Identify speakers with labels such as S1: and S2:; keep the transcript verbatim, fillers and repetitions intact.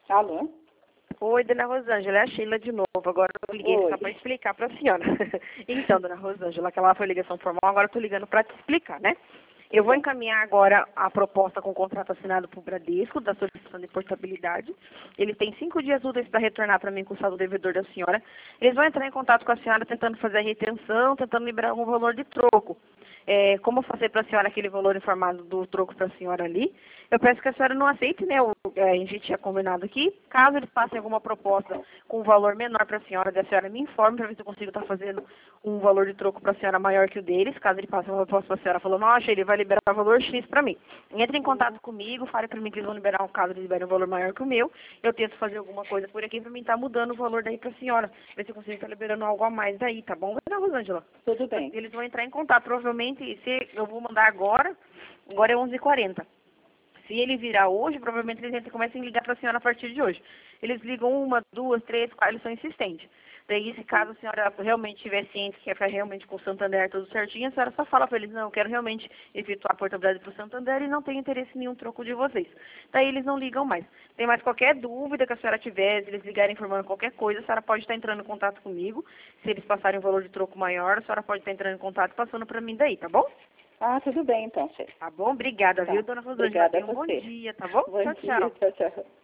S1: Alô?
S2: Oi, dona Rosângela, é a Sheila de novo. Agora eu liguei
S1: Oi.
S2: só para explicar para a senhora. Então, dona Rosângela, aquela foi ligação formal, agora eu estou ligando para te explicar, né? Eu vou encaminhar agora a proposta com o contrato assinado para o Bradesco, da solicitação de portabilidade. Ele tem cinco dias úteis para retornar para mim com o saldo devedor da senhora. Eles vão entrar em contato com a senhora tentando fazer a retenção, tentando liberar algum valor de troco. É, como eu passei para a senhora aquele valor informado do troco para a senhora ali, eu peço que a senhora não aceite, né? O, é, a gente tinha combinado aqui. Caso eles passem alguma proposta com um valor menor para a senhora, a senhora me informe para ver se eu consigo estar fazendo um valor de troco para a senhora maior que o deles. Caso ele passe uma proposta para a senhora falando, nossa, ele vai liberar o valor X para mim. Entre em contato comigo, fale para mim que eles vão liberar um caso, eles liberem um valor maior que o meu. Eu tento fazer alguma coisa por aqui para mim estar mudando o valor daí para a senhora. Ver se eu consigo estar liberando algo a mais daí, tá bom, dona Rosângela?
S1: Tudo bem.
S2: Eles vão entrar em contato, provavelmente, se eu vou mandar agora, agora é onze e quarenta. Se ele virar hoje, provavelmente eles começam a ligar para a senhora a partir de hoje. Eles ligam uma, duas, três, quatro, eles são insistentes. Daí, se caso a senhora realmente estiver ciente que é realmente com o Santander tudo certinho, a senhora só fala para eles, não, eu quero realmente efetuar a portabilidade para o Santander e não tenho interesse em nenhum troco de vocês. Daí eles não ligam mais. Tem mais qualquer dúvida que a senhora tiver, se eles ligarem informando qualquer coisa, a senhora pode estar entrando em contato comigo. Se eles passarem um valor de troco maior, a senhora pode estar entrando em contato e passando para mim daí, tá bom?
S1: Ah, tudo bem então, chefe.
S2: Tá bom? Obrigada,
S1: Tá.
S2: viu, dona Rosângela?
S1: Obrigada a
S2: Tenha um bom
S1: você.
S2: dia, tá bom?
S1: Bom
S2: Tchau,
S1: dia,
S2: tchau.
S1: tchau, tchau.